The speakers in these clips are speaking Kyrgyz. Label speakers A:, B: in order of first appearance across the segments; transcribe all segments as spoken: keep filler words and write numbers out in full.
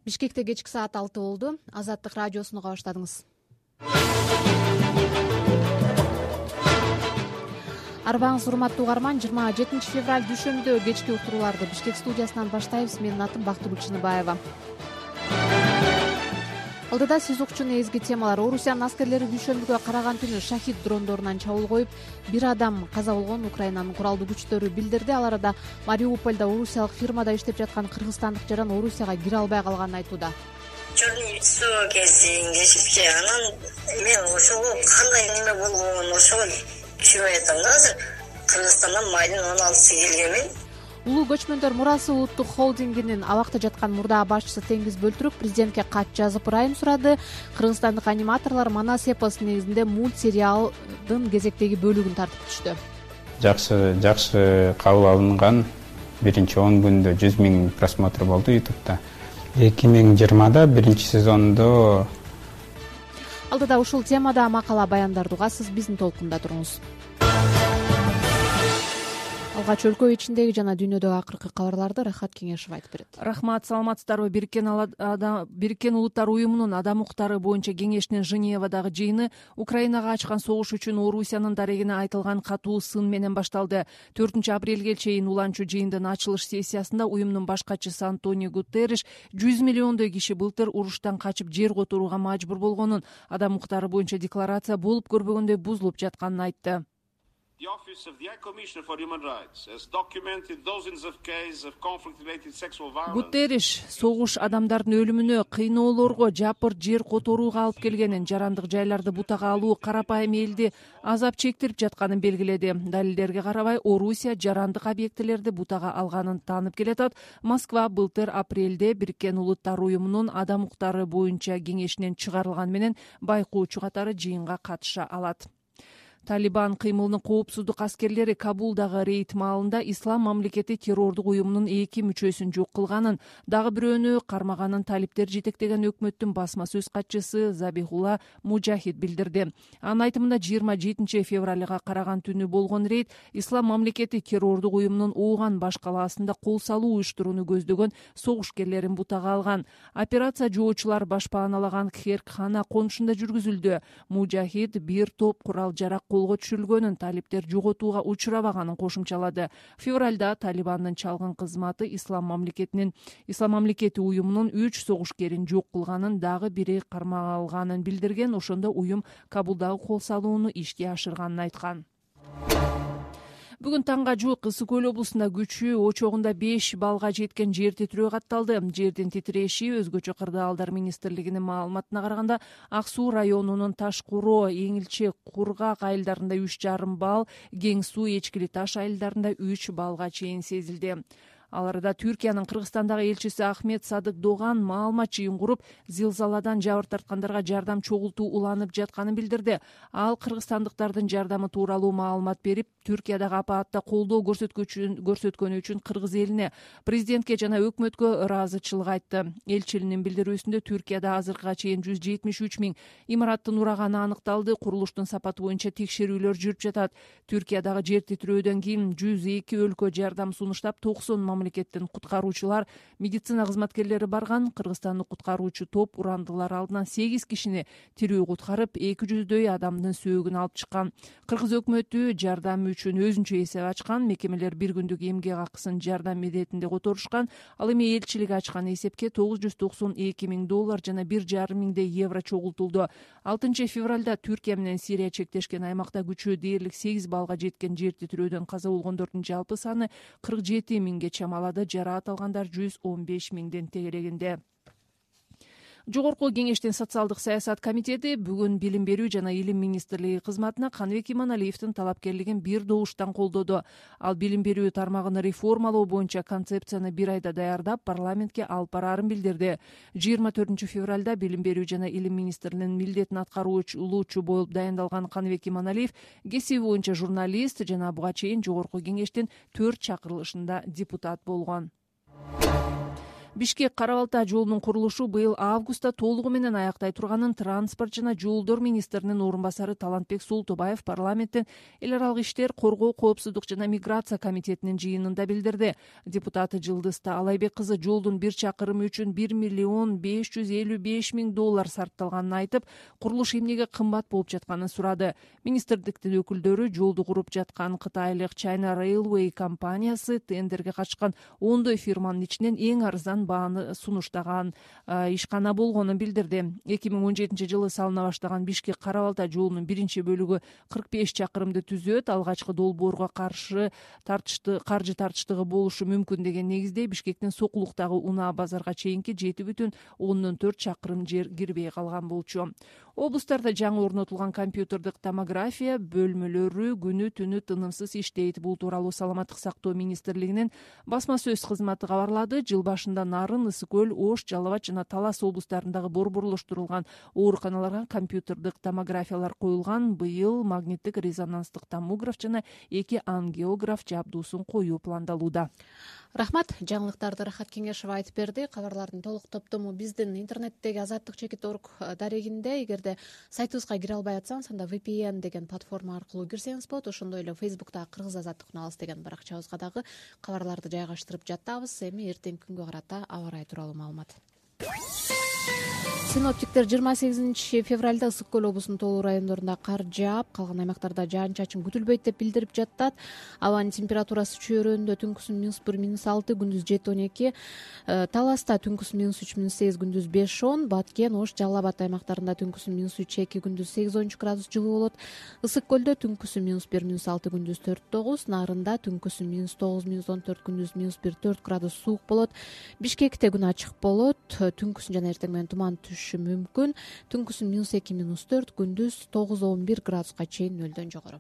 A: Бишкекте кечки саат алты болду. Азаттык радиосуну уга баштадыңыз. Арбаңыз урматтуу угарман, жыйырма жетинчи февраль дүйшөмбүдө кечки уктурууларды Бишкек студиясынан баштайбыз. Менин атым Бактыгүл Чыныбаева. Алдыда сиз укчу эзги темалар. Орусиянын аскерлери дүйшөмбүгө караган түнү шахид дрондорунан чабуул коюп, бир адам каза болгон Украинанын куралдуу күчтөрү билдирди. Ал арада Мариупольдо орусиялык фирмада иштеп жаткан кыргызстандык жаран Орусияга кире албай калганын айтууда.
B: Чорный суу кезде ингешипчи анан мен ошого кандай неме болгонун ошого түшүнбөй атам да. Азыр Кыргызстандан майдын он алтысы келгенмин.
A: Улуу көчмөндөр мурасы улуттук холдингинин абакта жаткан мурдагы башчысы Теңиз Бөлтүрүк президентке кат жазып ырайым сурады. Кыргызстандык аниматорлор Манас эпосу негизинде мультсериалдын кезектеги бөлүгүн тартып түштү.
C: Жакшы, жакшы кабыл алынган. Биринчи он күндө жүз миң просмотр болду ютубта. эки миң жыйырмада биринчи сезондо.
A: Алдыда ушул темада макала баяндарды угасыз, биздин толкунда туруңуз. Алгач өлкө ичиндеги жана дүйнөдөгү акыркы кабарларды Рахат Кеңешев айтып берет.
D: Рахмат, саламатсыздарбы? Бириккен Улуттар уюмунун адам укуктары боюнча кеңешинин Женевадагы жыйыны Украинага ачкан согуш үчүн Орусиянын дарегине айтылган катуу сын менен башталды. төртүнчү апрелге чейин уланчу жыйындын ачылыш сессиясында уюмдун баш катчысы Антонио Гутерриш жүз миллиондой киши былтыр уруштан качып жер которууга мажбур болгонун, адам укуктары боюнча декларация болуп көрбөгөндөй бузулуп жатканын айтты.
E: The Office of the High Commissioner for Human Rights has documented dozens of cases of conflict-related sexual violence.
D: Гутерриш согуш адамдардын өлүмүнө, кыйноолорго, жапыр жер которууга алып келгенин, жарандык жайларды бутага алуу карапайым элди азап чектирип жатканын белгиледи. Далилдерге карабай, Орусия жарандык объектилерди бутага алганын таанып келатат. Москва былтыр апрелде Бириккен Улуттар уюмунун адам укуктары боюнча кеңешинен чыгарылган менен байкоочу катары жыйынга катыша алат. Талибан кыймылынын коопсуздук аскерлери Кабулдагы рейд маалында Ислам мамлекети террордук уюмунун эки мүчөсүн жок кылганын, дагы бирөөнү кармаганын талиптер жетектеген өкмөттүн басма сөз катчысы Забихулла Мужахид билдирди. Анын айтымында жыйырма жетинчи февралга караган түнү болгон рейд Ислам мамлекети террордук уюмунун Ооган баш калаасында кол салуу уюштурууну көздөгөн согушкерлерин бутага алган. Операция жоочулар башпааналаган Кхеркхана конушунда жүргүзүлдү. Мужахид бир топ курал жарак колго түшүрүлгөнүн, талиптер жоготууга учурабаганын кошумчалады. Февралда Талибандын чалгын кызматы Ислам мамлекетинин Ислам мамлекети уюмунун үч согушкерин жок кылганын, дагы бири кармалганын билдирген. Ошондо уюм Кабулдагы кол салууну ишке ашырганын айткан. Бүгүн таңга жуук Ысык Көл облусунда күчү очогунда беш балга жеткен жер титирөө катталды. Жердин титиреши өзгөчө кырдаалдар министрлигинин маалыматына караганда Ак Суу районунун Таш Куроо, Эңилче, Кургак айылдарында үч жарым бал, Кең Суу, Эчкили Таш айылдарында үч балга чейин сезилди. Ал арада Түркиянын Кыргызстандагы элчиси Ахмет Садык Доган маалымат жыйын куруп, зилзаладан жабыр тарткандарга жардам чогултуу уланып жатканын билдирди. Ал кыргызстандыктардын жардамы тууралуу маалымат берип, Түркиядагы апаатта колдоо көрсөткөнү үчүн кыргыз элине, президентке жана өкмөткө ыраазычылык айтты. Элчилинин билдирүүсүндө Түркияда азыркыга чейин жүз жетимиш үч миң имараттын ураганы аныкталды. Курулуштун сапаты боюнча текшерүүлөр жүрүп жатат. Түркиядагы жер титирөөдөн кийин жүз эки өлкө жардам сунуштап, токсон мамлекеттин куткаруучулар, медицина кызматкерлери барган. Кыргызстандык куткаруучу топ урандылар алдынан сегиз кишини тирүү куткарып, эки жүздөй адамдын сөөгүн алып чыккан. Кыргыз өкмөтү жардам үчүн өзүнчө эсеп ачкан. Мекемелер бир күндүк эмгек акысын жардам иретинде которушкан. Ал эми элчилик ачкан эсепке тогуз жүз токсон эки миң доллар жана бир жарым миңдей евро чогултулду. алтынчы февралда Түркия менен Сирия чектешкен аймакта күчү дээрлик сегиз балга жеткен жер титирөөдөн каза болгондордун жалпы саны кырк жети миңге чамалады. Жараат алгандар жүз он беш миңден тегерегинде. Жогорку кеңештин социалдык саясат комитети бүгүн билим берүү жана илим министрлиги кызматына Каныбек Иманалиевдин талапкерлигин бир добуштан колдоду. Ал билим берүү тармагын реформалоо боюнча концепцияны бир айда даярдап, парламентке алып бараарын билдирди. жыйырма төртүнчү февралда билим берүү жана илим министринин милдетин аткаруучу болуп дайындалган Каныбек Иманалиев кесиби боюнча журналист жана буга чейин жогорку кеңештин төрт чакырылышында депутат болгон. Бишкек Кара Балта жолунун курулушу быйыл августта толугу менен аяктай турганын транспорт жана жолдор министринин орун басары Талантбек Султубаев парламенттин эл аралык иштер, коргоо, коопсуздук жана миграция комитетинин жыйынында билдирди. Депутат Жылдыз Алайбек кызы жолдун бир чакырымы үчүн бир миллион беш жүз элүү беш миң доллар сарпталганын айтып, курулуш эмнеге кымбат болуп жатканын сурады. Министрликтин өкүлдөрү жолду куруп жаткан кытайлык China Railway компаниясы тендерге катышкан ондой фирманын ичинен эң арзан бааны сунуштаган ишкана болгонун билдирди. эки миң он жетинчи жылы салына баштаган Бишкек Кара Балта жолунун биринчи бөлүгү кырк беш чакырымды түзөт. Алгачкы долбоорго каршы тартышты каржы тартыштыгы болушу мүмкүн деген негизде Бишкектин Сокулуктагы Унаа базарга чейинки жети бүтүн ондон төрт чакырым жер кирбей калган болчу. Облустарда жаңы орнотулган компьютердик томография бөлмөлөрү күнү түнү тынымсыз иштейт. Бул тууралуу Саламаттык сактоо министрлигинин басма сөз кызматы кабарлады. Жыл башында Нарын, Ысык көл, Ош, Жалал Абад жана Талас облустарындагы борборлоштурулган ооруканаларга компьютердик томографиялар коюлган. Быйыл магниттик резонанстык томограф жана эки ангиограф жабдуусун коюу пландалууда.
A: Рахмат, жаңылыктарды Рахат Кеңешова айтып берди. Кабарлардын толук топтому биздин интернеттеги азаттык чекит орг дарегинде. Эгерде сайтыбызга кире албай атсаңыз, анда ви пи эн деген платформа аркылуу кирсеңиз болот. Ошондой эле Facebook'та Кыргыз азаттык каналы деген баракчабызга дагы кабарларды жайгаштырып жатабыз. Эми эртеңки күнгө карата аба ырайы тууралуу маалымат. Синоптиктер жыйырма сегизинчи февралда Ысык көл облусунун толуу райондорунда кар жаап, калган аймактарда жаан-чачын күтүлбөйт деп билдирип жатат. Абанын температурасы чөйрөндө түнкүсүн минус бир, минус алты, күндүз жети, он эки. Таласта түнкүсүн минус үч, минус сегиз, күндүз беш, он. Баткен, Ош, Жалал Абад аймактарында түнкүсүн минус үч, эки, күндүз сегиз, он үч градус жылуу болот. Ысык көлдө түнкүсүн минус бир, минус алты, күндүз төрт, тогуз. Нарында түнкүсүн минус тогуз, минус он төрт, күндүз минус бир, төрт градус суук болот. Бишкекте күн ачык болот. Түнкүсүн жана эртең менен туман түшүшү мүмкүн. Түнкүсүн минус эки, минус төрт, күндүз тогуз, он бир градуска чейин нөлдөн жогору.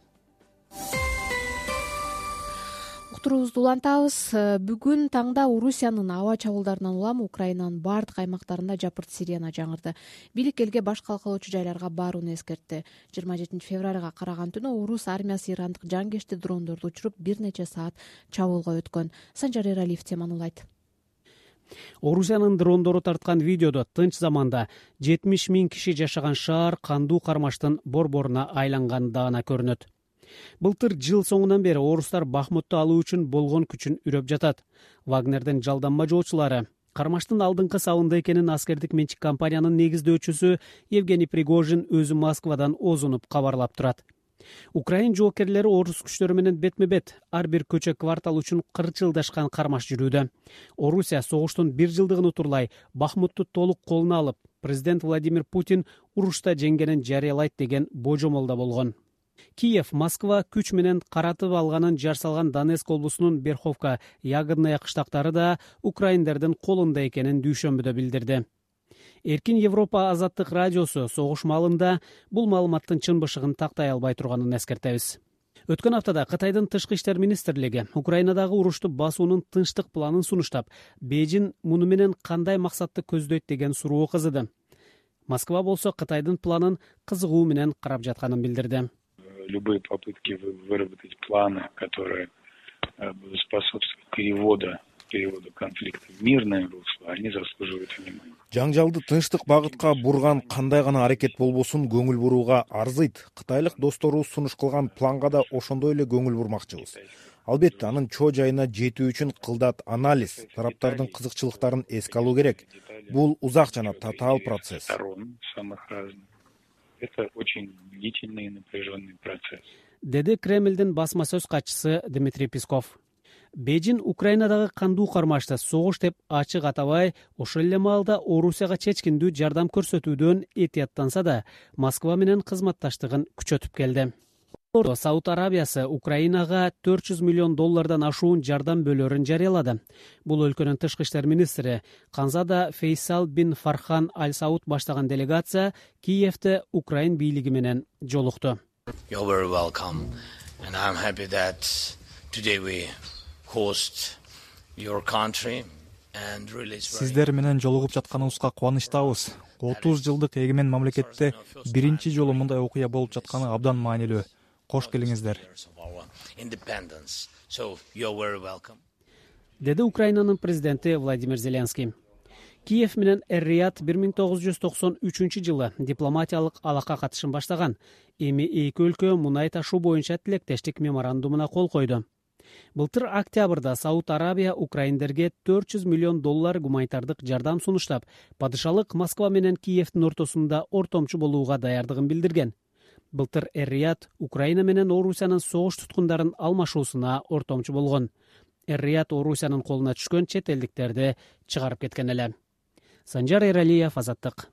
A: Уктуруубузду улантабыз. Бүгүн таңда Орусиянын аба чабуулдарынан улам Украинанын бардык аймактарында жапырт сирена жаңырды. Бийлик элге баш калкалоочу жайларга барууну эскертти. жыйырма жетинчи февралга караган түнү Орус армиясы ирандык жангечти дрондорду учуруп бир нече саат чабуулга өткөн. Санжар Эралиев теманы улайт.
F: Орусиянын дрондору тарткан видеодо тынч заманда жетимиш миң киши жашаган шаар кандуу кармаштын борборуна айланган даана көрүнөт. Былтыр жыл соңунан бери орустар Бахмутту алуу үчүн болгон күчүн үрөп жатат. Вагнердин жалданма жоочулары кармаштын алдыңкы сабында экенин аскердик менчик компаниянын негиздөөчүсү Евгений Пригожин өзү Москвадан озунуп кабарлап турат. Украин жоокерлери орус күчтөрү менен бетме-бет ар бир көчө квартал үчүн кырчылдашкан кармаш жүрүүдө. Орусия согуштун бир жылдыгын утурлай Бахмутту толук колуна алып, президент Владимир Путин урушта жеңгенин жарыялайт деген божомолдо болгон. Киев Москва күч менен каратып алганын жар салган Донецк облусунун Берховка, Ягодная кыштактары да украиндердин колунда экенин дүйшөмбүдө билдирди. Эркин Европа азаттык радиосу согуш маалында бул маалыматтын чын бышыгын тактай албай турганын эскертебиз. Өткөн аптада Кытайдын тышкы иштер министрлиги Украинадагы урушту басуунун тынчтык планын сунуштап, Бейжин муну менен кандай максатты көздөйт деген суроо кызыды. Москва болсо Кытайдын планын кызыгуу менен карап жатканын билдирди.
G: Любые попытки выработать планы, которые способствуют переводу переводу конфликта в мирное русло, они заслуживают внимания.
H: Жаңжалды тынчтык багытка бурган кандай гана аракет болбосун көңүл бурууга арзыйт. Кытайлык досторубуз сунуш кылган планга да ошондой эле көңүл бурмакчыбыз. Албетте анын чоо жайына жетүү үчүн кылдат анализ, тараптардын кызыкчылыктарын эске алуу керек. Бул узак жана татаал процесс.
G: Это очень длительный и напряженный процесс.
F: Деди Кремлдин басма сөз катчысы Дмитрий Песков. Бейжин Украинадагы кандуу кармашты согуш деп ачык атабай, ошол эле маалда Орусияга чечкиндүү жардам көрсөтүүдөн этияттанса да, Москва менен кызматташтыгын күчөтүп келди. Сауд Арабиясы Украинага төрт жүз миллион доллардан ашуун жардам бөлөрүн жарыялады. Бул өлкөнүн тышкы иштер министри Канзада Фейсал бин Фархан Аль Сауд баштаган делегация Киевде Украин бийлиги менен жолукту.
I: You're very welcome, and I'm happy that today we host your country and really.
J: Сиздер менен жолугуп жатканыбызга кубанычтабыз. отуз жылдык эгемен мамлекетте биринчи жолу мындай окуя болуп жатканы абдан маанилүү. Кош келиңиздер.
F: Деди Украинанын президенти Владимир Зеленский. Киев менен Эр-Рияд бир миң тогуз жүз токсон үчүнчү жылы дипломатиялык алака катышын баштаган. Эми эки өлкө мунай ташуу боюнча тилектештик меморандумуна кол койду. Былтыр октябрда Сауд Арабия украиндерге төрт жүз миллион доллар гуманитардык жардам сунуштап, падышалык Москва менен Киевдин ортосунда ортомчу болууга даярдыгын билдирген. Былтыр Эр-Рияд Украина менен Орусиянын согуш туткундарын алмашуусуна ортомчу болгон. Эр-Рияд Орусиянын колуна түшкөн чет элдиктерди чыгарып кеткен эле. Санжар Эралиев, Азаттык.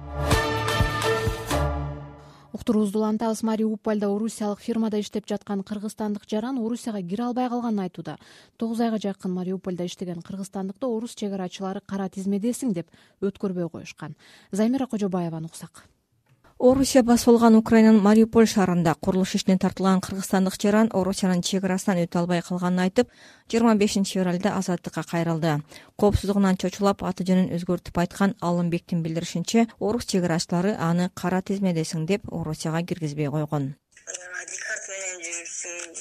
A: Уктуруубузду улантабыз. Мариупольдо орусиялык фирмада иштеп жаткан кыргызстандык жаран Орусияга кире албай калганын айтууда. тогуз айга жакын Мариупольдо иштеген кыргызстандыкты орус чек арачылары кара тизмедесиң деп өткөрбөй коюшкан. Займира Кожобаеваны уксак.
K: Орусия басып алган Украинанын Мариуполь шаарында курулуш ишине тартылган кыргызстандык жаран Орусиянын чек арасынан өтө албай калганын айтып, жыйырма бешинчи февралда азаттыкка кайрылды. Коопсуздугунан чочулап аты жөнүн өзгөртүп айткан Алымбектин билдиришинче, орус чек арачылары аны кара тизмедесиң деп Орусияга киргизбей койгон.
B: Адикарт менен жүрүпсүң,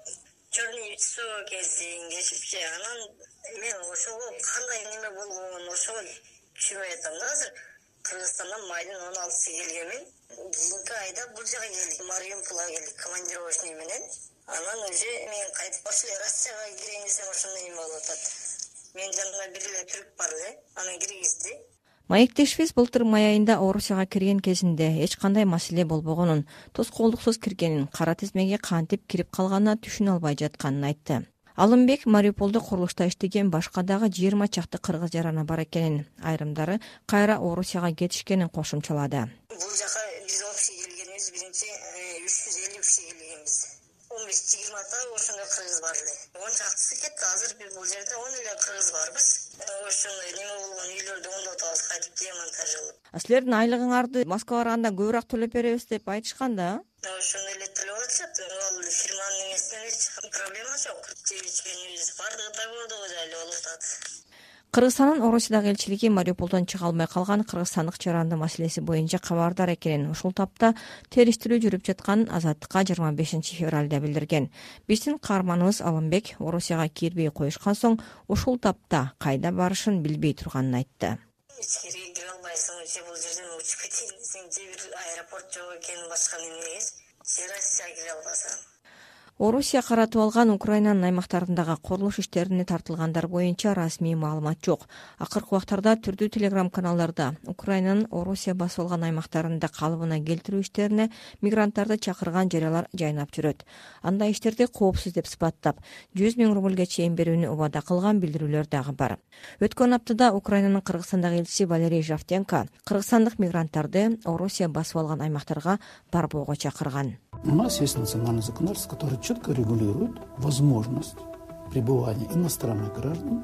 B: черный лицо кезиң, кечипчи, анан мен ошого кандай неме болгонун ошого түшүнбөй атам да азыр. Кыргызстандан майдын он алтысы келгенмин. Кийинки айда бул жака келдик, Мариупольга келдик командировочный менен. Анан уже мен кайтып ошол Россияга кирейин десем ошондой неме болуп атат. Мен жанымда бир эле түрк бар эле, аны киргизди.
K: Маектешибиз былтыр май айында Орусияга кирген кезинде эч кандай маселе болбогонун, тоскоолдуксуз киргенин, кара тизмеге кантип кирип калганына түшүнө албай жатканын айтты. Алымбек Мариуполдо курулушта иштеген башка дагы жыйырма чакты кыргыз жараны бар экенин, айрымдары кайра Орусияга кетишкенин кошумчалады.
B: Бул жака биз общий келгенибиз биринчи үч жүз элүү киши келгенбиз. он беш жыйырмата ошондой кыргыз бар эле. он чактысы кетти. Азыр биз бул жерде он эле кыргыз барбыз. Ошондой неме болгон үйлөрдү оңдоп атабыз, кайтып демонтажылып.
K: Силердин айлыгыңарды Москвага барганда көбүрөөк төлөп беребиз деп айтышкан да?
B: Ошондой эле төлөп атышат. Ал фирманын эмесинен эч проблема жок. Жеп-ичкенибиз бардыгы да көрдүк эле болуп атат.
K: Кыргызстандын Орусиядагы элчилиги Мариуполдон чыга албай калган кыргызстандык жаранды маселеси боюнча кабардар экенин, ушул тапта териштирүү жүрүп жатканын Азаттыкка жыйырма бешинчи февралда билдирген. Биздин каарманыбыз Алымбек Орусияга кирбей коюшкан соң ушул тапта кайда барышын билбей турганын айтты.
B: Ичкери кире албайсың, же бул жерден учуп кетейин десең, же бир аэропорт жок экен, башка немеге, же Россияга кире албасаң.
K: Орусия каратып алган Украинанын аймактарындагы курулуш иштерине тартылгандар боюнча расмий маалымат жок. Акыркы убактарда түрдүү телеграм-каналдарда Украинанын Орусия басып алган аймактарында калыбына келтирүү иштерине мигранттарды чакырган жарыялар жайнап жүрөт. Андай иштерди коопсуз деп сыпаттап, жүз миң рубльге чейин берүүнү убада кылган билдирүүлөр дагы бар. Өткөн аптада Украинанын Кыргызстандагы элчиси Валерий Жавтенко кыргызстандык мигранттарды Орусия басып алган аймактарга барбоого чакырган.
L: У нас есть национальное законодательство, которое четко регулирует возможность пребывания иностранных граждан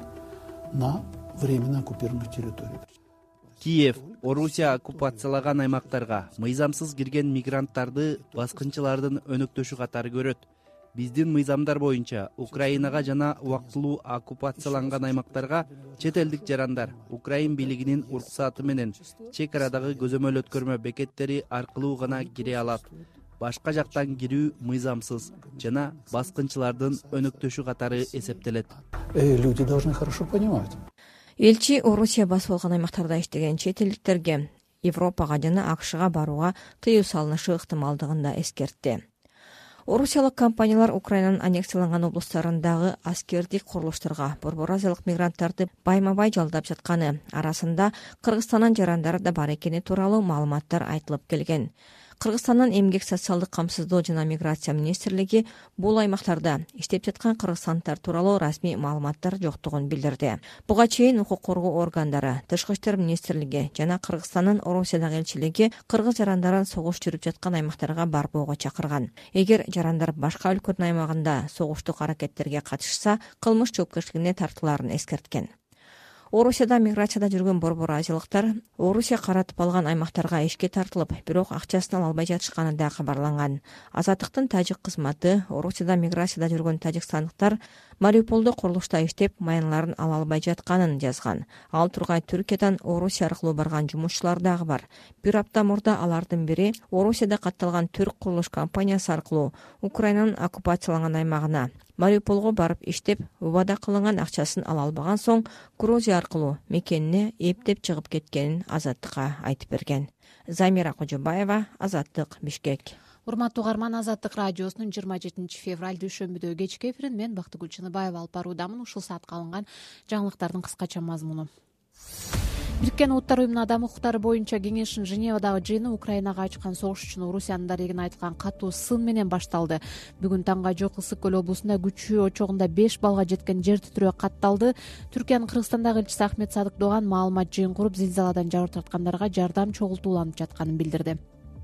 L: на временно оккупированных территориях.
M: Киев Орусия оккупациялаган аймактарга мыйзамсыз кирген мигранттарды баскынчылардын өнөктөшү катары көрөт. Биздин мыйзамдар боюнча Украинага жана убактылуу оккупацияланган аймактарга чет элдик жарандар Украин бийлигинин уруксаты менен чек арадагы көзөмөл өткөрмө бекеттери аркылуу гана кире алат. Башка жактан кирүү мыйзамсыз жана баскынчылардын өнөктөшү катары эсептелет.
L: Люди должны хорошо понимать.
K: Элчи Орусия басып алган аймактарда иштеген чет элдиктерге Европага жана АКШга барууга тыюу салынышы ыктымалдыгын да эскертти. Орусиялык компаниялар Украинанын аннексияланган облустарындагы аскердик курулуштарга Борбор Азиялык мигранттарды байма-бай жалдап жатканы, арасында Кыргызстандын жарандары да бар экени тууралуу маалыматтар айтылып келген. Кыргызстандын эмгек социалдык камсыздоо жана миграция министрлиги бул аймактарда иштеп жаткан кыргызстандыктар тууралуу расмий маалыматтар жоктугун билдирди. Буга чейин укук коргоо органдары, Тышкы иштер министрлиги жана Кыргызстандын Орусиядагы элчилиги кыргыз жарандарын согуш жүрүп жаткан аймактарга барбоого чакырган. Эгер жарандар башка өлкөнүн аймагында согуштук аракеттерге катышса, кылмыш жоопкерчилигине тартылаарын эскерткен. Орусияда миграцияда жүргөн борбор азиялыктар Орусия каратып алган аймактарга ишке тартылып, бирок акчасын ала албай жатышканы да кабарланган. Азаттыктын тажик кызматы Орусияда миграцияда жүргөн тажикстандыктар Мариуполдо курулушта иштеп маянларын ала албай жатканын жазган. Ал тургай Түркиядан Орусия аркылуу барган жумушчулар дагы бар. Бир апта мурда алардын бири Орусияда катталган түрк курулуш компаниясы аркылуу Украинанын оккупацияланган аймагына Мариуполго барып иштеп, убада кылынган акчасын ала албаган соң Грузия аркылуу мекенине эптеп чыгып кеткенин Азаттыкка айтып берген. Замира Кожобаева, Азаттык, Бишкек.
A: Урматтуу угарман, Азаттык радиосунун жыйырма жетинчи февраль дүйшөмбүдө кечки эфирин мен Бактыгүл Чыныбаева алып баруудамын. Ушул саатка алынган жаңылыктардын кыскача мазмуну. Бириккен Улуттар уюмунун адам укуктары боюнча кеңешинин Женевадагы жыйыны Украинага ачкан согуш үчүн Орусиянын дарегине айтылган катуу сын менен башталды. Бүгүн таңга жок Ысык көл облусунда күчү очогунда беш балга жеткен жер титирөө катталды. Түркиянын Кыргызстандагы элчиси Ахмет Садык Доган маалымат жыйын куруп, зилзаладан жабыр тарткандарга жардам чогултууланып жатканын билдирди.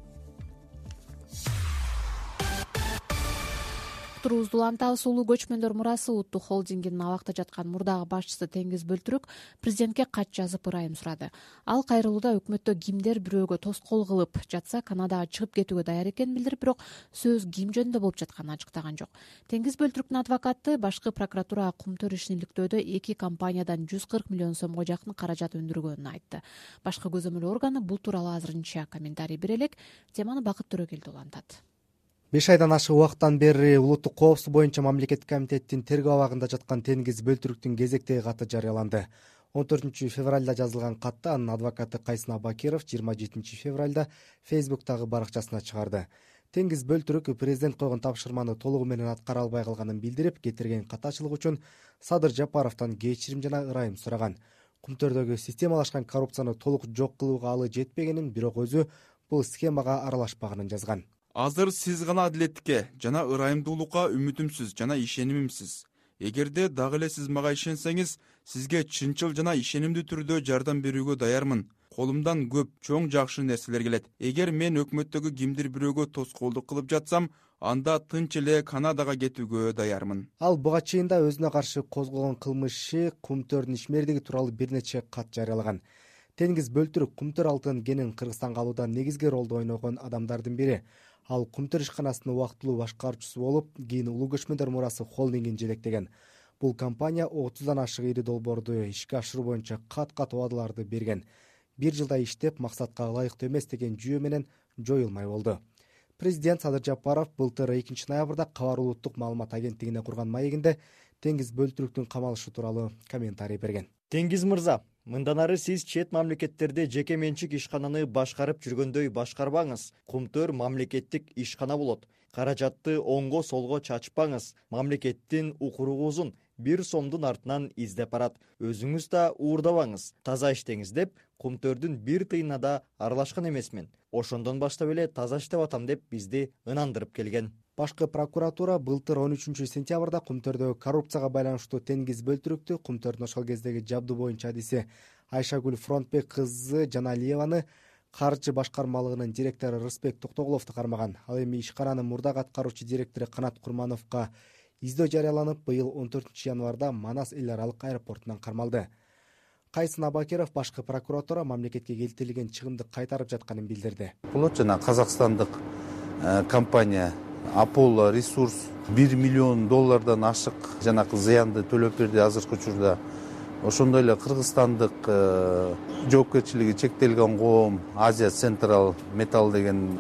A: Турубузду улантабыз. Улуу көчмөндөр мурасы улуттук холдингинин абакта жаткан мурдагы башчысы Теңиз Бөлтүрүк президентке кат жазып ырайым сурады. Ал кайрылууда өкмөттө кимдер бирөөгө тоскоол кылып жатса Канадага чыгып кетүүгө даяр экенин билдирип, бирок сөз ким жөнүндө болуп жатканын ачыктаган жок. Теңиз Бөлтүрүктүн адвокаты башкы прокуратурага Кумтөр ишин иликтөөдө эки компаниядан жүз кырк миллион сомго жакын каражат өндүргөнүн айтты. Башкы көзөмөл органы бул тууралуу азырынча комментарий бере элек. Теманы Бакыт Төрөгелди улантат.
N: беш айдан ашык убакыттан бери улуттук коопсуздук боюнча мамлекеттик комитеттин тергөө абагында жаткан Теңиз Бөлтүрүктүн кезектеги каты жарыяланды. он төртүнчү февралда жазылган катты анын адвокаты Кайсын Абакиров жыйырма жетинчи февралда Фейсбуктагы баракчасына чыгарды. Теңиз Бөлтүрүк президент койгон тапшырманы толугу менен аткара албай калганын билдирип, кетирген катачылык үчүн Садыр Жапаровдон кечирим жана ырайым сураган. Кумтөрдөгү системалашкан коррупцияны толук жок кылууга алы жетпегенин, бирок өзү бул схемага аралашпаганын жазган.
O: Азыр сиз гана адилеттикке жана ырайымдуулукка үмүтүмсүз жана ишенимимсиз. Эгерде дагы эле сиз мага ишенсеңиз, сизге чынчыл жана ишенимдүү түрдө жардам берүүгө даярмын. Колумдан көп чоң жакшы нерселер келет. Эгер мен өкмөттөгү кимдир бирөөгө тоскоолдук кылып жатсам, анда тынч эле Канадага кетүүгө даярмын.
N: Ал буга чейин да өзүнө каршы козголгон кылмышы, Кумтөрдүн ишмердиги тууралуу бир нече кат жарыялаган. Теңиз Бөлтүрүк Кумтөр алтын кенин Кыргызстанга алууда негизги ролду ойногон адамдардын бири. Ал Кумтөр ишканасынын убактылуу башкаруучусу болуп, кийин Улуу көчмөндөр мурасы холдингин жетектеген. Бул компания отуздан ашык ири долбоорду ишке ашыруу боюнча кат-кат убадаларды берген. Бир жылда иштеп, максатка ылайыктуу эмес деген жүйө менен жоюлмай болду. Президент Садыр Жапаров былтыр экинчи ноябрда Кабар улуттук маалымат агенттигине курган маегинде Теңиз Бөлтүрүктүн камалышы тууралуу комментарий берген.
P: Теңиз мырза, мындан ары сиз чет мамлекеттерде жеке менчик ишкананы башкарып жүргөндөй башкарбаңыз. Кумтөр мамлекеттик ишкана болот. Каражатты оңго солго чачпаңыз. Мамлекеттин укуругу узун. Бир сомдун артынан издеп барат. Өзүңүз да уурдабаңыз. Таза иштеңиз деп, Кумтөрдүн бир тыйына да аралашкан эмесмин. Ошондон баштап эле таза иштеп атам деп бизди ынандырып келген.
N: Башкы прокуратура былтыр он үчүнчү сентябрда Кумтөрдөгү коррупцияга байланыштуу Теңиз Бөлтүрүктү Кумтөрдүн ошол кездеги жабдуу боюнча адиси Айшагүл Фронтбек кызы Жаналиеваны каржы башкармалыгынын директору Рысбек Токтоголовду кармаган. Ал эми ишкананын мурдагы аткаруучу директору Канат Курмановго издөө жарыяланып, быйыл он төртүнчү январда Манас эл аралык аэропортунан кармалды. Кайсын Абакиров башкы прокуратура мамлекетке келтирилген чыгымды кайтарып жатканын билдирди.
Q: Бул жана казакстандык компания Аполло ресурс бир миллион доллардан ашык жанакы зыянды төлөп берди азыркы учурда. Ошондой эле кыргызстандык жоопкерчилиги чектелген коом Азия Централ Металл деген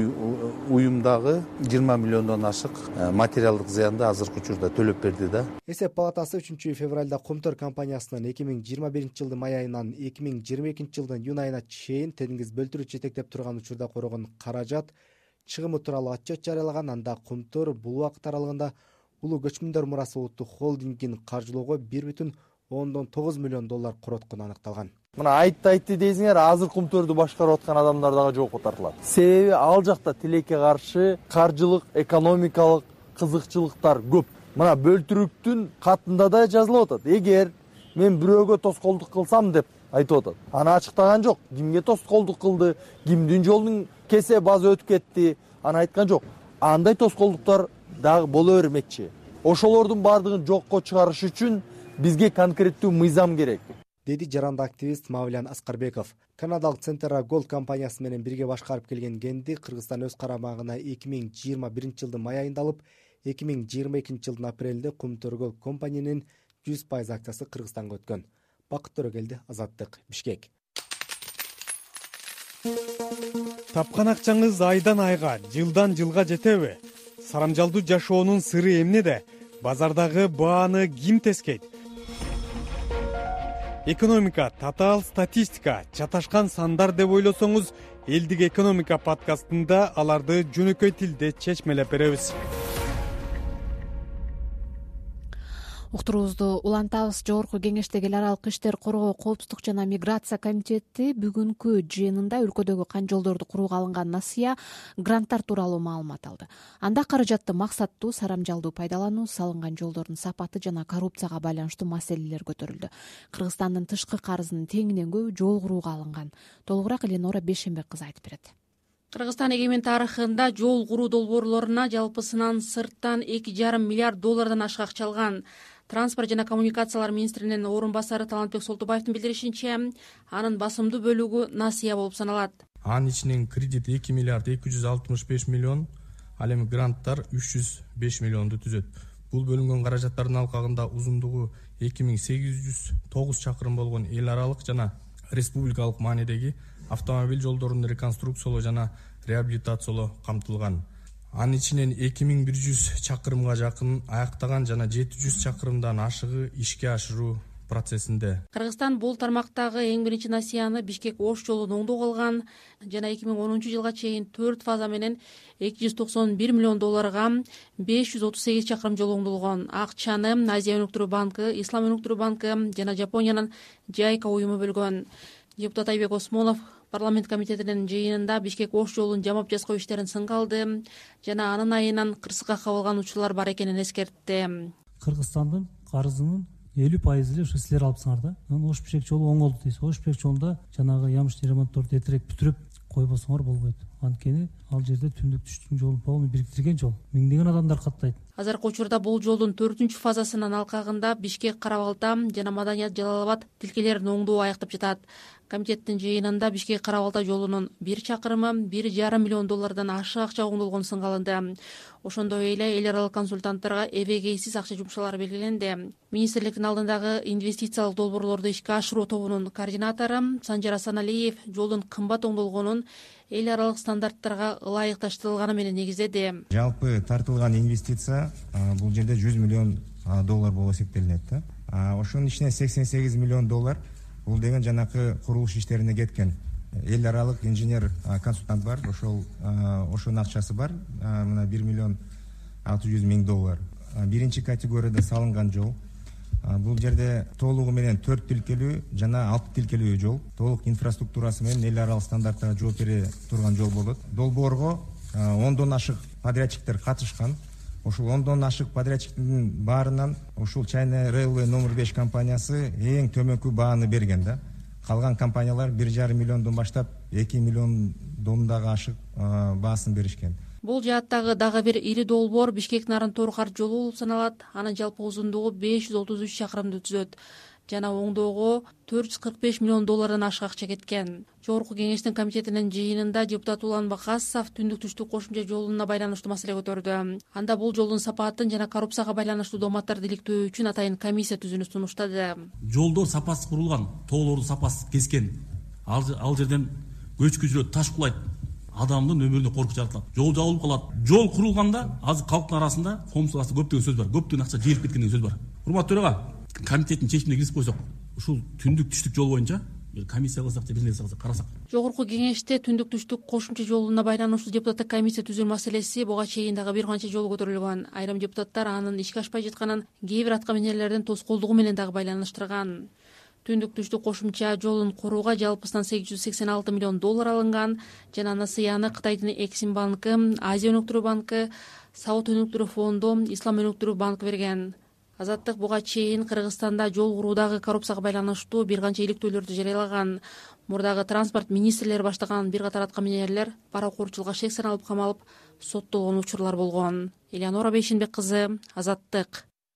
Q: уюмдагы жыйырма миллиондон ашык материалдык зыянды азыркы учурда төлөп берди да.
N: Эсеп палатасы үчүнчү февралда Кумтөр компаниясынын эки миң жыйырма биринчи жылдын май айынан эки миң жыйырма экинчи жылдын июнь айына чейин Теңиз Бөлтүрүк жетектеп турган учурда көргөн каражат чыгымы тууралуу отчет жарыялаган. Анда Кумтөр бул убакыт аралыгында Улуу көчмөндөр мурасы улуттук холдингин каржылоого бир бүтүн ондон тогуз миллион доллар короткону аныкталган.
R: Мына айтты айтты дейсиңер, азыр Кумтөрдү башкарып аткан адамдар дагы жоопко тартылат. Себеби ал жакта тилекке каршы каржылык, экономикалык кызыкчылыктар көп. Мына Бөлтүрүктүн катында да жазылып атат. Эгер мен бирөөгө тоскоолдук кылсам деп айтып атат. Аны ачыктаган жок. Кимге тоскоолдук кылды, кимдин жолунун кесе базы өтүп кетти, аны айткан жок. Андай тоскоолдуктар дагы боло бермекчи. Ошолордун баардыгын жокко чыгарыш үчүн бизге конкреттүү мыйзам керек,
N: деди жаранды активист Мавлян Аскарбеков. Канадалык Центра Голд компаниясы менен бирге башкарып келген кенди Кыргызстан өз карамагына эки миң жыйырма биринчи жылдын май айында алып, эки миң жыйырма экинчи жылдын апрелинде Кумтөргө компаниянын жүз пайыз акциясы Кыргызстанга өткөн. Бакыт Төрөгелди, Азаттык, Бишкек.
S: Тапкан акчаңыз айдан айга, жылдан жылга жетеби? Сарамжалдуу жашоонун сыры эмнеде? Базардагы бааны ким тескейт? Экономика, татаал статистика, чаташкан сандар деп ойлосоңуз, Элдик экономика подкастында аларды жөнөкөй тилде чечмелеп беребиз.
A: Уктуруубузду улантабыз. Жогорку Кеңештеги эл аралык иштер, коргоо, коопсуздук жана миграция комитети бүгүнкү жыйынында өлкөдөгү канжолдорду курууга алынган насыя, гранттар тууралуу маалымат алды. Анда каражатты максаттуу, сарамжалдуу пайдалануу, салынган жолдордун сапаты жана коррупцияга байланыштуу маселелер көтөрүлдү. Кыргызстандын тышкы карызынын теңинен көбү жол курууга алынган. Толугураак Эленора Бешенбек кызы айтып берет.
T: Кыргызстан эгемен тарыхында жол куруу долбоорлоруна жалпысынан сырттан эки жарым миллиард доллардан ашык акча алган. Транспорт жана коммуникациялар министринин орун басары Талантбек Солтубаевдин билдиришинче, анын басымдуу бөлүгү насыя болуп саналат.
U: Анын ичинен кредит эки миллиард эки жүз алтымыш беш миллион, ал эми гранттар үч жүз беш миллионду түзөт. Бул бөлүнгөн каражаттардын алкагында узундугу эки миң сегиз жүз тогуз чакырым болгон эл аралык жана республикалык маанидеги автомобиль жолдорун реконструкциялоо жана реабилитациялоо камтылган. Анын ичинен эки миң бир жүз чакырымга жакын аяктаган жана жети жүз чакырымдан ашыгы ишке ашыруу процессинде.
T: Кыргызстан бул тармактагы эң биринчи насыяны Бишкек-Ош жолун оңдоого алган жана эки миң онунчу жылга чейин төрт фаза менен эки жүз токсон бир миллион долларга беш жүз отуз сегиз чакырым жол оңдолгон. Акчаны Азия өнүктүрүү банкы, Ислам өнүктүрүү банкы жана Жапониянын Жайка уюму бөлгөн. Депутат Айбек Осмонов парламент комитетинин жыйынында Бишкек-Ош жолун жамап жасоо иштерин сынга алды жана анын айынан кырсыкка кабылган учурлар бар экенин эскертти.
V: Кыргызстандын карызынын элүү пайызы эле ушу силер алыпсыңар да. Анан Ош-Бишкек жолу оңолду дейсиз. Ош-Бишкек жолунда жанагы ямыштуу ремонтторду эртерээк бүтүрүп койбосоңор болбойт. Анткени ал жерде түндүк түштүктүн жолун полный бириктирген жол. Миңдеген адамдар каттайт.
T: Азыркы учурда бул жолдун төртүнчү фазасынын алкагында Бишкек, Кара-Балта жана Маданият, Жалал-Абад тилкелерин оңдоо аяктап жатат. Комитеттин жыйынында Бишкек Кара-Балта жолунун бир чакырымы бир жарым миллион доллардан ашык акча оңдолгон сынга алынды. Ошондой эле эл аралык консультанттарга эбегейсиз акча жумшалары белгиленди. Министрликтин алдындагы инвестициялык долбоорлорду ишке ашыруу тобунун координатору Санжар Асаналиев жолдун кымбат оңдолгонун эл аралык стандарттарга ылайыкташтырылганы менен негиздеди.
W: Жалпы тартылган инвестиция бул жерде жүз миллион доллар болуп эсептелинет да. Ошонун ичинен сексен сегиз миллион доллар бул деген жанакы курулуш иштерине кеткен. Эл аралык инженер консультант бар, ошол ошонун акчасы бар. Мына бир миллион алты жүз миң доллар. Биринчи категорияда салынган жол. Бул жерде толугу менен төрт тилкелүү жана алты тилкелүү жол. Толук инфраструктурасы менен эл аралык стандарттарга жооп бере турган жол болот. Долбоорго ондон ашык подрядчиктер катышкан. Ушул ондон ашык подрядчиктин баарынан ушул China Railway номер беш компаниясы эң төмөнкү бааны берген да. Калган компаниялар бир жарым миллиондон баштап эки миллиондон дагы ашык баасын беришкен.
T: Бул жааттагы дагы бир ири долбоор Бишкек-Нарын-Торкар жолу болуп саналат. Анын жалпы узундугу беш жүз отуз үч чакырымды түзөт жана оңдоого төрт жүз кырк беш миллион доллардан ашык акча кеткен. Жогорку Кеңештин комитетинин жыйынында депутат Улан Бакасов түндүк-түштүк кошумча жолуна байланыштуу маселе көтөрдү. Анда бул жолдун сапатын жана коррупцияга байланыштуу дооматтарды иликтөө үчүн атайын комиссия түзүүнү сунуштады.
X: Жолдор сапасыз курулган, тоолорду сапасыз кескен. Ал жерден көчкү жүрөт, таш кулайт. Адамдын өмүрүнө коркуч жаратылат. Жол жабылып калат. Жол курулганда азыр калктын арасында комсугасы көп деген сөз бар. Көптөгөн акча жыйылып кеткен деген сөз бар. Урматтуу төраға, комитеттин чечимине кирип койсок, ушул түндүк түштүк жол боюнча бир комиссия кылсак же бир нерсе кылсак карасак.
T: Жогорку Кеңеште түндүк түштүк кошумча жолуна байланыштуу депутаттык комиссия түзүү маселеси буга чейин дагы бир канча жолу көтөрүлгөн. Айрым депутаттар анын ишке ашпай жатканын кээ бир атка минерлердин тоскоолдугу менен дагы байланыштырган. Түндүк-түштүк кошумча жолун курууга жалпысынан сегиз жүз сексен алты миллион доллар алынган жана насыяны Кытайдын Эксим банкы, Азия өнүктүрүү банкы, Сауд өнүктүрүү фонду, Ислам өнүктүрүү банкы берген. Азаттык буга чейин Кыргызстанда жол куруудагы коррупцияга байланыштуу бир канча иликтөөлөрдү жарыялаган. Мурдагы транспорт министрлери баштаган бир катар атка минерлер паракурчулукка шек саналып камалып соттолгон учурлар болгон. Элеонора Бейшенбек кызы, Азаттык.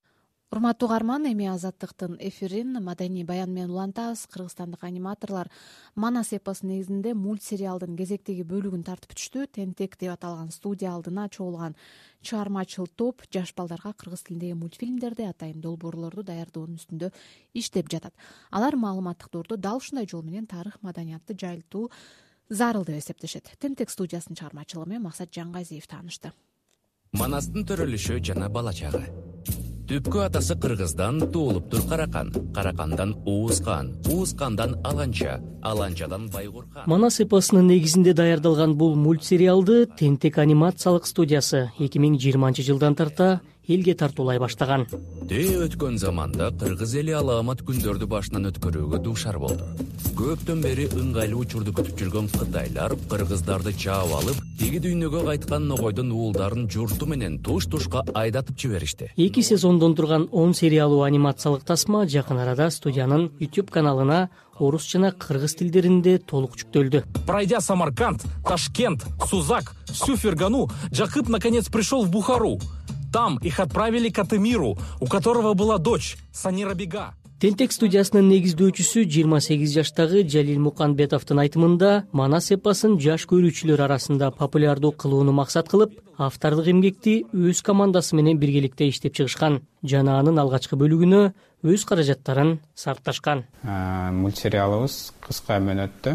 A: урматтуу угарман, эми Азаттыктын эфирин маданий баян менен улантабыз. Кыргызстандык аниматорлор Манас эпосу негизинде мультсериалдын кезектеги бөлүгүн тартып бүтүштү. Тентек деп аталган студия алдына чогулган чыгармачыл топ жаш балдарга кыргыз тилиндеги мультфильмдерди, атайын долбоорлорду даярдоонун үстүндө иштеп жатат. Алар маалыматтык турду дал ушундай жол менен тарых, маданиятты жайылтуу зарыл деп эсептешет. Тентек студиясынын чыгармачылыгы менен Максат Жаңгазиев таанышты.
C: Манастын төрөлүшү жана бала чагы. Түпкү атасы Кыргыздан туулуптур Каракан, Каракандан Уускан, Уускандан Аланча, Аланчадан Байгурхан.
D: Манас эпосунун негизинде даярдалган бул мультсериалды Тентек анимациялык студиясы эки миң жыйырманчы жылдан тарта элге тартуулай баштаган.
C: Дөө өткөн заманда кыргыз эли аламат күндөрдү башынан өткөрүүгө дуушар болду. Көптөн бери ыңгайлуу учурду күтүп жүргөн кытайлар кыргыздарды чаап алып, теги дүйнөгө кайткан ногойдун уулдарын журту менен туш-тушка айдатып жиберишти.
D: Эки сезондон турган он сериалуу анимациялык тасма жакын арада студиянын YouTube каналына орус жана кыргыз тилдеринде толук жүктөлдү.
E: Пройдя Самарканд, Ташкент, Сузак, всю Фергану, Жакып наконец пришел в Бухару. Там их отправили к Атымиру, у которого была дочь Санира Бега.
D: Тентек студиясынын негиздөөчүсү жыйырма сегиз жаштагы Жалил Муканбетовдун айтымында Манас эпосун жаш көрүүчүлөр арасында популярдуу кылууну максат кылып, автордук эмгекти өз командасы менен биргеликте иштеп чыгышкан жана анын алгачкы бөлүгүнө өз каражаттарын сарпташкан.
H: Мультсериалыбыз кыска мөөнөттө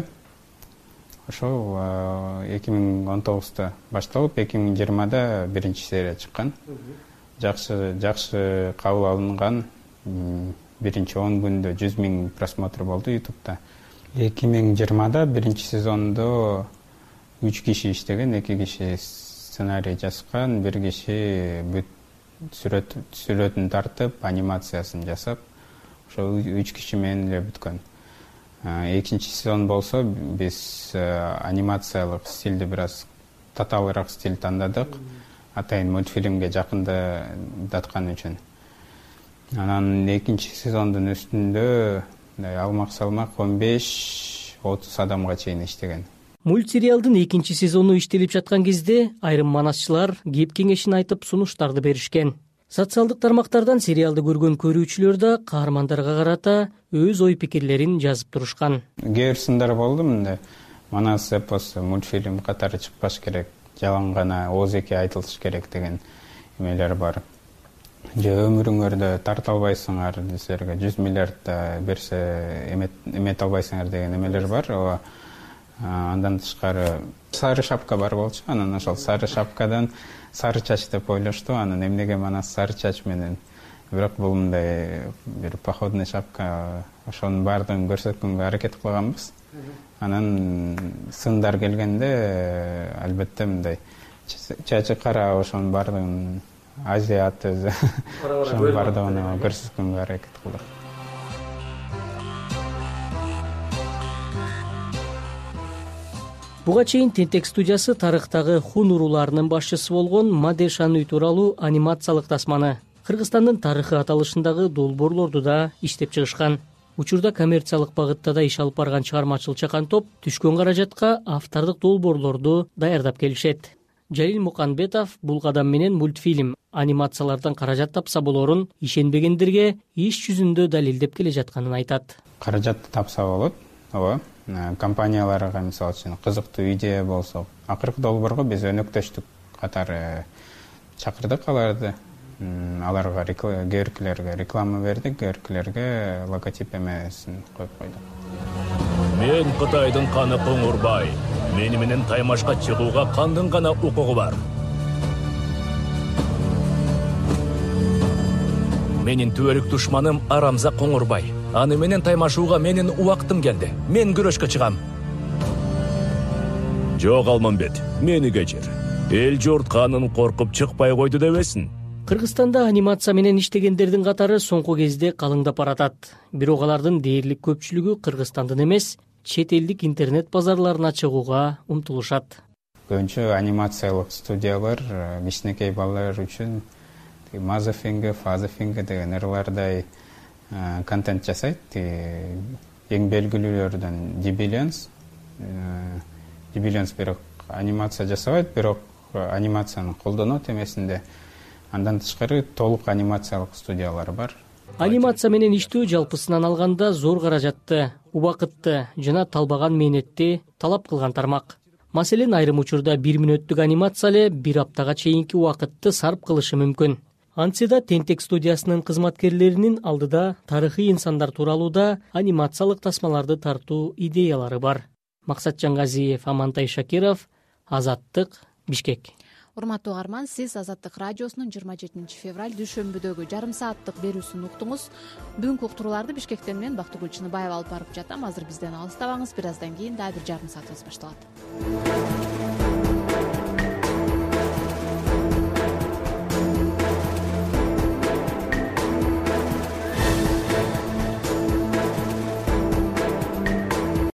H: ошол эки миң он тогузда башталып, эки миң жыйырмада биринчи серия чыккан. Жакшы жакшы кабыл алынган. Биринчи он күндө жүз миң просмотр болду ютубта. эки миң жыйырмада биринчи сезондо үч киши иштеген, эки киши сценарий жазган, бир киши бүт сүрөт сүрөтүн тартып, анимациясын жасап, ошо үч киши менен эле бүткөн. Экинчи сезон болсо биз анимациялык стилди бир аз татаалыраак стиль тандадык, атайын мультфильмге жакындаткан үчүн. Анан экинчи сезондун үстүндө алмак салмак он беш отуз адамга чейин иштеген.
D: Мультсериалдын экинчи сезону иштелип жаткан кезде айрым манасчылар кеп кеңешин айтып сунуштарды беришкен. Социалдык тармактардан сериалды көргөн көрүүчүлөр да каармандарга карата өз ой пикирлерин жазып турушкан.
H: Кээ бир сындар болду мындай. Манас эпосу мультфильм катары чыкпаш керек, жалаң гана ооз-эки айтылыш керек деген эмелер бар. Же өмүрүңөрдө тарта албайсыңар, силерге жүз миллиард берсе эмете албайсыңар деген эмелер бар. Андан тышкары сары шапка бар болчу, анан ошол сары шапкадан сары чач деп ойлошту. Анан эмнеге Манас сары чач менен? Бирок бул мындай бир походный шапка, ошонун баардыгын көрсөткөнгө аракет кылганбыз. Анан сындар келгенде албетте мындай чачы кара, ошонун баардыгын азиат өзү ошонун баардыгын көрсөткөнгө аракет кылдык.
D: Буга чейин Тентек студиясы тарыхтагы хун урууларынын башчысы болгон Мадешаны тууралуу анимациялык тасманы, Кыргызстандын тарыхы аталышындагы долбоорлорду да иштеп чыгышкан. Учурда коммерциялык багытта да иш алып барган чыгармачыл чакан топ түшкөн каражатка автордук долбоорлорду даярдап келишет. Жалил Муканбетов бул кадам менен мультфильм анимациялардан каражат тапса болорун ишенбегендерге иш жүзүндө далилдеп келе жатканын айтат.
H: Каражатты тапса болот, ооба. Компанияларга мисалы үчүн кызыктуу идея болсо, акыркы долбоорго биз өнөктөштүк катары чакырдык аларды. Аларга көркүлөргө реклама бердик, көркүлөргө логотип эмесин коюп койдук.
Y: Мен Кытайдын каны Коңурбай. Мени менен Таймашка чыгууга кандын гана укугу бар. Менин түбөлүк душманым Арамза Коңурбай. Аны менен таймашууга менин убактым келди. Мен күрөшкө чыгам. Жок Алмамбет, мени кечир. Эл журт канын коркуп чыкпай койду дебесин.
D: Кыргызстанда анимация менен иштегендердин катары соңку кезде калыңдап баратат. Бирок алардын дээрлик көпчүлүгү Кыргызстандын эмес, чет элдик интернет базарларына чыгууга умтулушат.
H: Көбүнчө анимациялык студиялар кичинекей балалар үчүн Мазафинге, Фазафинге деген ырлардай контент жасайт. Эң белгилүүлөрдөн Дибилианс. Дибилианс бирок анимация жасабайт, бирок анимацияны колдонот эмесинде. Андан тышкары толук анимациялык студиялар бар.
D: Анимация менен иштөө жалпысынан алганда зор каражатты, убакытты жана талбаган мээнетти талап кылган тармак. Маселен, айрым учурда бир мүнөттүк анимация эле бир аптага чейинки убакытты сарп кылышы мүмкүн. Антсида Тентек студиясынын кызматкерлеринин алдыда тарыхый инсандар тууралуу да анимациялык тасмаларды тартуу идеялары бар. Максат Жаңгазиев, Амантай Шакиров, Азаттык, Бишкек.
A: Урматтуу угарман, сиз Азаттык радиосунун жыйырма жетинчи февраль дүйшөмбүдөгү жарым сааттык берүүсүн уктуңуз. Бүгүнкү уктурууларды Бишкектен мен Бактыгүл Чыныбаева алып барып жатам. Азыр бизден алыстабаңыз, бир аздан кийин дагы бир жарым саатыбыз башталат.